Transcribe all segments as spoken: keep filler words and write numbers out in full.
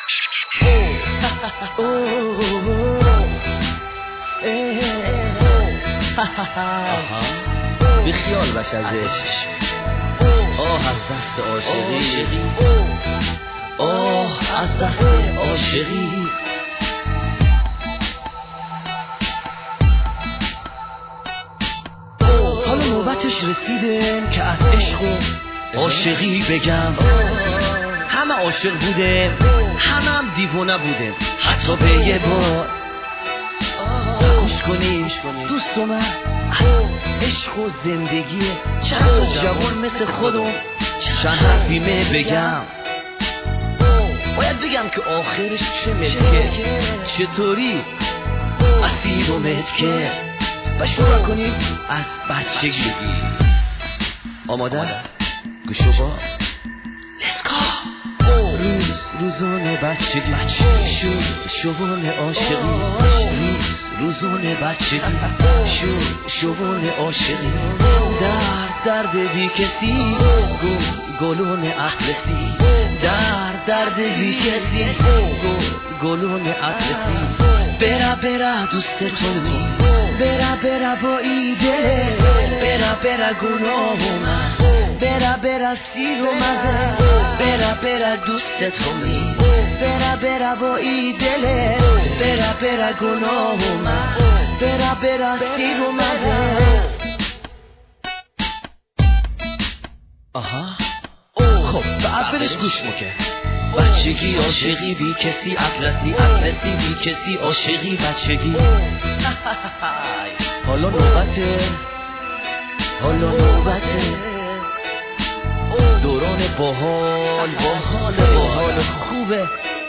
بیخیال باش از عشق. آه از دست عاشقی، آه از دست عاشقی. حالا نوبتش رسیده که از عشق و عاشقی بگم. همه عاشق بوده، همه هم دیوانه بوده، حتی به یه بار خوش کنیم دوست و من عشق و زندگی. چند تا جوان مثل خودم چند حرفیمه بگم. باید بگم که آخرش چه ملکه، چطوری اسیر و ملکه. و شروع کنیم از بچگی. آماده؟ گوشو با Let's go. روز روزانه بچگی، شور شبان عاشقی. روز روزانه بچگی، شور شبان عاشقی. درد درد بی کسی، گل گلون اطلسی. درد درد بی کسی، گل گلون اطلسی. برا برا دوستتونی، برا برا با ایده، برا برا گناهومن، برا برا سیر و مزه، برا برا دوستتونی، برا برا با ایده، برا برا گناهومن، برا برا سیر و مزه. آها خب به اولش گوش مکه. بچگی عاشقی بی کسی، اطلسی اطلسی بی کسی، عاشقی بچگی. حالا نوبته، حالا نوبته دوران باحال، باحال باحال خوبه.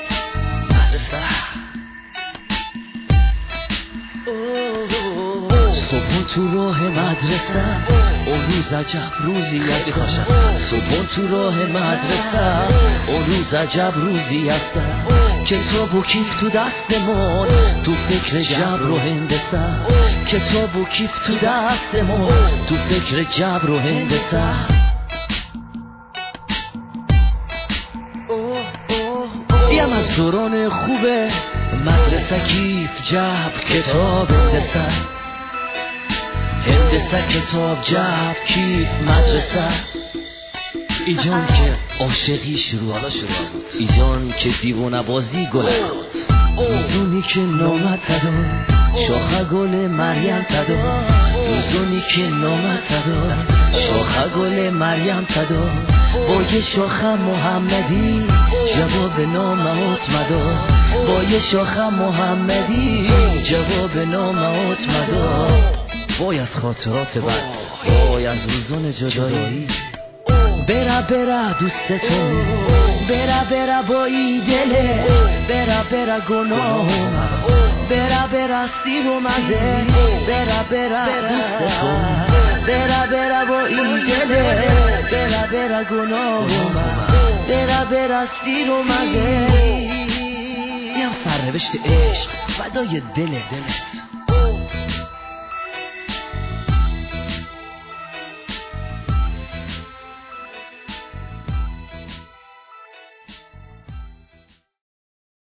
صبح تو راه مدرسه، اون روز عجب روزی هست. صبح تو راه مدرسه، اون روز عجب روزی هست. کتاب و کیف تو دستمون، تو فکر جبر و هندسه. کتاب و کیف تو دستمون، تو فکر جبر و هندسه. دیم از دوران خوبه، مدرسه کیف جبر کتاب هندسه. هندسه کتاب جبر کیف مدرسه. ایجان که عاشقی شروع بود، ایجان که دیوانه بازی گل بود. روزونی که نامت داد، شاخه گل مریم تداد. روزونی که نامت داد، شاخه گل مریم تداد. با یه شاخه محمدی جواب نامت مداد. با یه شاخه محمدی جواب نامت مداد. وای از خاطرات بد، وای از روزون جدایی. برا برا دوستتون، برا برا با ای دله، برا برا گناهوم، برا برا سیر و مزه، برا برا دوستتون، برا برا با ای دله، برا برا گناهوم، برا برا سیر و مزه. یم سرنوشت عشق فدای دل دلت.